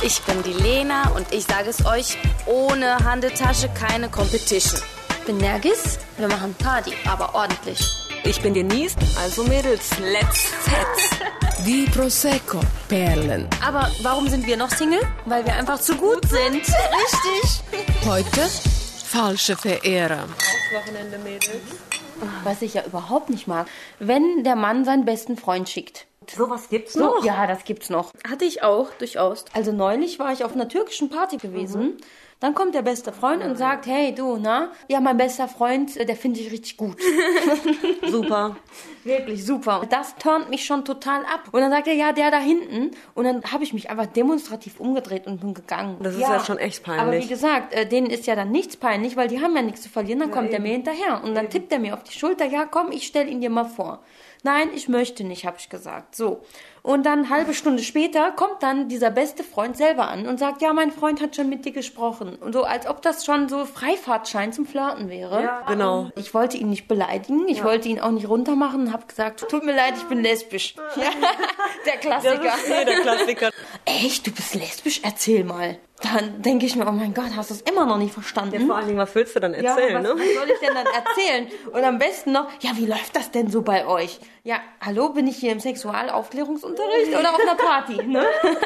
Ich bin die Lena und ich sage es euch, ohne Handeltasche keine Competition. Ich bin Nergis, wir machen Party, aber ordentlich. Ich bin Denise, also Mädels, let's fetz. Die Prosecco-Perlen. Aber warum sind wir noch Single? Weil wir einfach zu gut sind. Richtig. Heute falsche Verehrer. Wochenende, Mädels. Was ich ja überhaupt nicht mag, wenn der Mann seinen besten Freund schickt. Sowas gibt's noch? Ja, das gibt's noch. Hatte ich auch, durchaus. Also neulich war ich auf einer türkischen Party gewesen. Dann kommt der beste Freund und sagt, hey, du, na? Ja, mein bester Freund, der finde ich richtig gut. Super. Wirklich super. Das turnt mich schon total ab. Und dann sagt er, ja, der da hinten. Und dann habe ich mich einfach demonstrativ umgedreht und bin gegangen. Das ist ja schon echt peinlich. Aber wie gesagt, denen ist ja dann nichts peinlich, weil die haben ja nichts zu verlieren. Dann kommt er mir hinterher. Und dann tippt er mir auf die Schulter, ja, komm, ich stelle ihn dir mal vor. Nein, ich möchte nicht, habe ich gesagt. So. Und dann halbe Stunde später kommt dann dieser beste Freund selber an und sagt, ja, mein Freund hat schon mit dir gesprochen. Und so, als ob das schon so Freifahrtschein zum Flirten wäre. Ja, genau. Ich wollte ihn nicht beleidigen, ich wollte ihn auch nicht runtermachen und habe gesagt, tut mir leid, ich bin lesbisch. Ja, der Klassiker. Das ist der Klassiker. Echt, du bist lesbisch? Erzähl mal. Dann denke ich mir, oh mein Gott, hast du es immer noch nicht verstanden? Ja, vor allen Dingen, was willst du dann erzählen, was soll ich denn dann erzählen? Und am besten noch, ja, wie läuft das denn so bei euch? Ja, hallo, bin ich hier im Sexualaufklärungsunterricht oder auf einer Party, ne?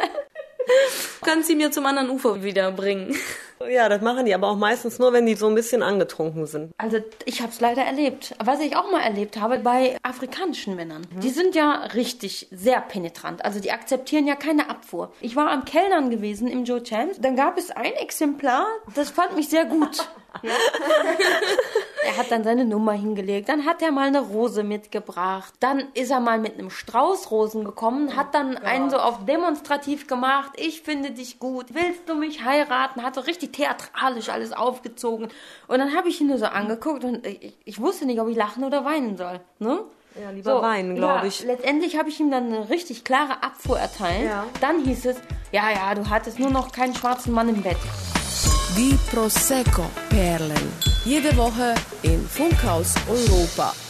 Kannst sie mir zum anderen Ufer wiederbringen. Ja, das machen die aber auch meistens nur, wenn die so ein bisschen angetrunken sind. Also ich habe es leider erlebt. Was ich auch mal erlebt habe bei afrikanischen Männern. Die sind ja richtig sehr penetrant. Also die akzeptieren ja keine Abfuhr. Ich war am Kellnern gewesen im Joe Champs. Dann gab es ein Exemplar, das fand mich sehr gut. Ja. Er hat dann seine Nummer hingelegt. Dann hat er mal eine Rose mitgebracht. Dann ist er mal mit einem Strauß Rosen gekommen, hat dann einen so auf demonstrativ gemacht. Ich finde dich gut. Willst du mich heiraten? Hat so richtig theatralisch alles aufgezogen. Und dann habe ich ihn nur so angeguckt und ich wusste nicht, ob ich lachen oder weinen soll. Ne? Ja, lieber weinen, glaube ich. Letztendlich habe ich ihm dann eine richtig klare Abfuhr erteilt. Ja. Dann hieß es, ja, du hattest nur noch keinen schwarzen Mann im Bett. Die Prosecco-Perlen. Jede Woche in Funkhaus Europa.